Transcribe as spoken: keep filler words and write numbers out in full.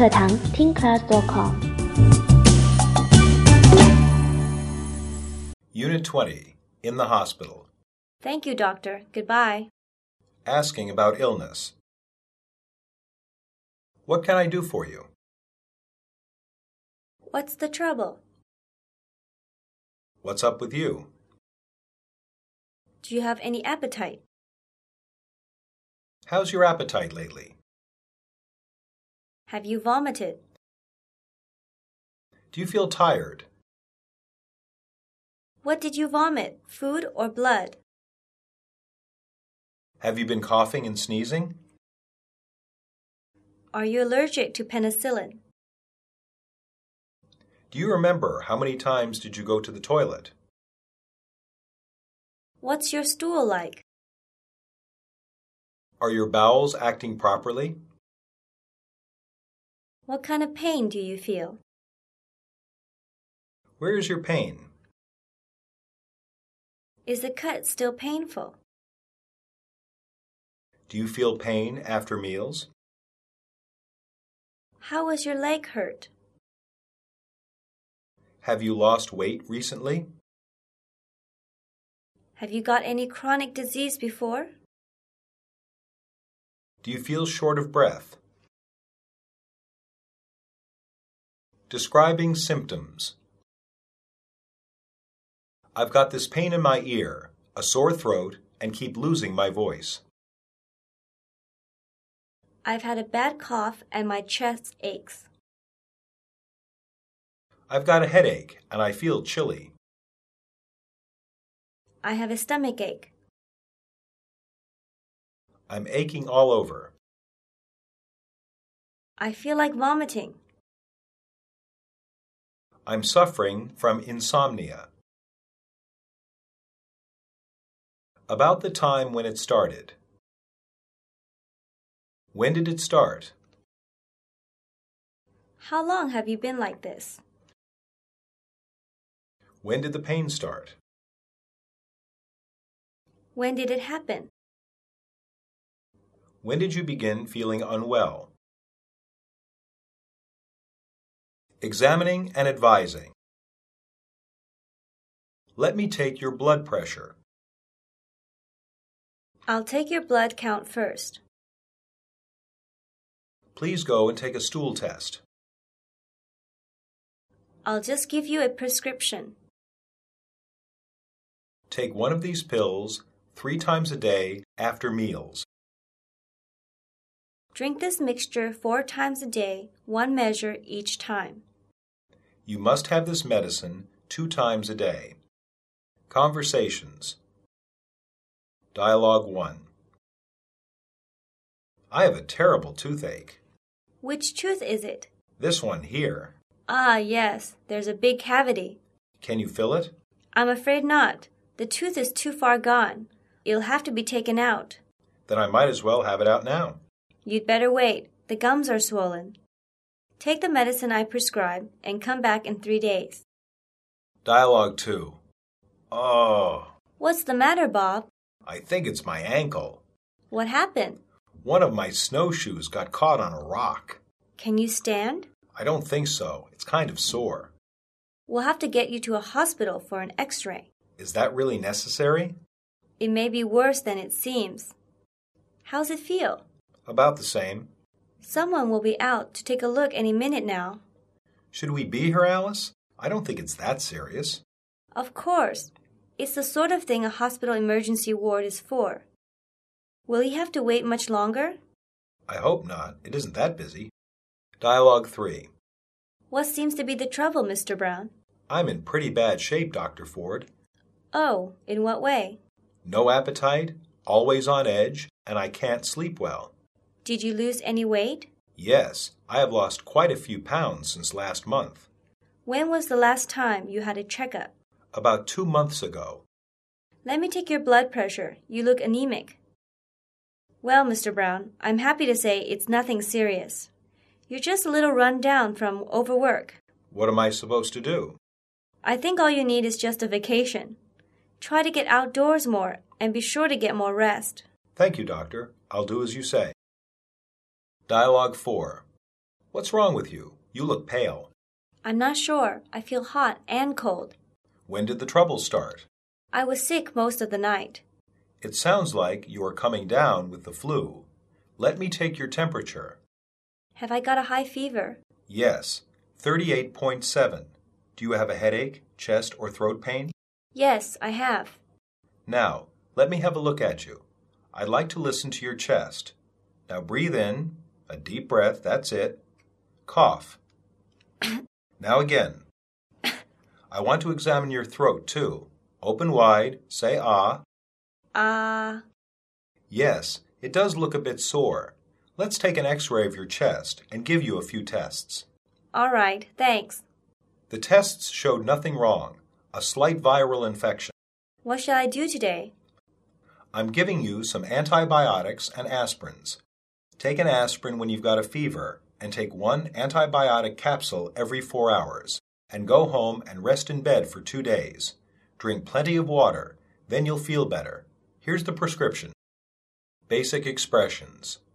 课堂 teen class dot com。 Unit twenty, in the hospital. Thank you, doctor. Goodbye. Asking about illness. What can I do for you? What's the trouble? What's up with you? Do you have any appetite? How's your appetite lately? Have you vomited? Do you feel tired? What did you vomit, food or blood? Have you been coughing and sneezing? Are you allergic to penicillin? Do you remember how many times did you go to the toilet? What's your stool like? Are your bowels acting properly? What kind of pain do you feel? Where is your pain? Is the cut still painful? Do you feel pain after meals? How was your leg hurt? Have you lost weight recently? Have you got any chronic disease before? Do you feel short of breath? Describing symptoms. I've got this pain in my ear, a sore throat, and keep losing my voice. I've had a bad cough and my chest aches. I've got a headache and I feel chilly. I have a stomach ache. I'm aching all over. I feel like vomiting. I'm suffering from insomnia. About the time when it started. When did it start? How long have you been like this? When did the pain start? When did it happen? When did you begin feeling unwell? Examining and advising. Let me take your blood pressure. I'll take your blood count first. Please go and take a stool test. I'll just give you a prescription. Take one of these pills three times a day after meals. Drink this mixture four times a day, one measure each time. You must have this medicine two times a day. Conversations. Dialogue one. I have a terrible toothache. Which tooth is it? This one here. Ah, yes, there's a big cavity. Can you feel it? I'm afraid not. The tooth is too far gone. It'll have to be taken out. Then I might as well have it out now. You'd better wait. The gums are swollen. Take the medicine I prescribe and come back in three days. Dialogue two. Oh. What's the matter, Bob? I think it's my ankle. What happened? One of my snowshoes got caught on a rock. Can you stand? I don't think so. It's kind of sore. We'll have to get you to a hospital for an x-ray. Is that really necessary? It may be worse than it seems. How's it feel? About the same. Someone will be out to take a look any minute now. Should we be here, Alice? I don't think it's that serious. Of course. It's the sort of thing a hospital emergency ward is for. Will you have to wait much longer? I hope not. It isn't that busy. Dialogue three. What seems to be the trouble, Mister Brown? I'm in pretty bad shape, Doctor Ford. Oh, in what way? No appetite, always on edge, and I can't sleep well. Did you lose any weight? Yes, I have lost quite a few pounds since last month. When was the last time you had a checkup? About two months ago. Let me take your blood pressure. You look anemic. Well, Mister Brown, I'm happy to say it's nothing serious. You're just a little run down from overwork. What am I supposed to do? I think all you need is just a vacation. Try to get outdoors more and be sure to get more rest. Thank you, Doctor. I'll do as you say. Dialogue four. What's wrong with you? You look pale. I'm not sure. I feel hot and cold. When did the trouble start? I was sick most of the night. It sounds like you are coming down with the flu. Let me take your temperature. Have I got a high fever? Yes, thirty-eight point seven. Do you have a headache, chest, or throat pain? Yes, I have. Now, let me have a look at you. I'd like to listen to your chest. Now breathe in, a deep breath, that's it. Cough. Now again. I want to examine your throat, too. Open wide, say ah. Ah. Uh... Yes, it does look a bit sore. Let's take an x-ray of your chest and give you a few tests. All right, thanks. The tests showed nothing wrong, a slight viral infection. What shall I do today? I'm giving you some antibiotics and aspirins. Take an aspirin when you've got a fever and take one antibiotic capsule every four hours. And go home and rest in bed for two days. Drink plenty of water, then you'll feel better. Here's the prescription. Basic expressions.